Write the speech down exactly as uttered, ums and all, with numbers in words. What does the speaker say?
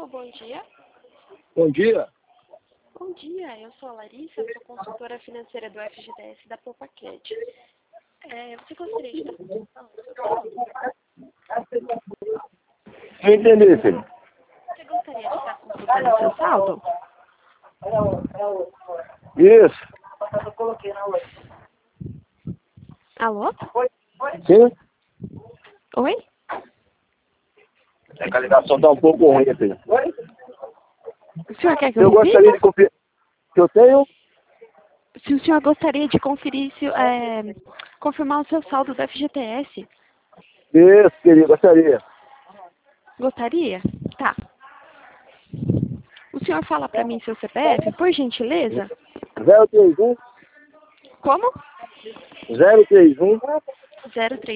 Alô, bom dia. Bom dia. Bom dia, eu sou a Larissa, eu sou consultora financeira do F G T S da Propacred. É, você gostaria de estar consultando o seu saldo? Não entendi, filho. Você gostaria de estar consultando o seu saldo? Isso. Alô? Sim? Oi? É que a ligação tá um pouco ruim, filho. O senhor quer que eu Eu repita? gostaria de conferir. Que eu tenho? Se o senhor gostaria de conferir, se, é, confirmar o seu saldo do F G T S? Isso, querido, gostaria. Gostaria? Tá. O senhor fala pra mim seu C P F, por gentileza? zero três um Como? zero três um zero três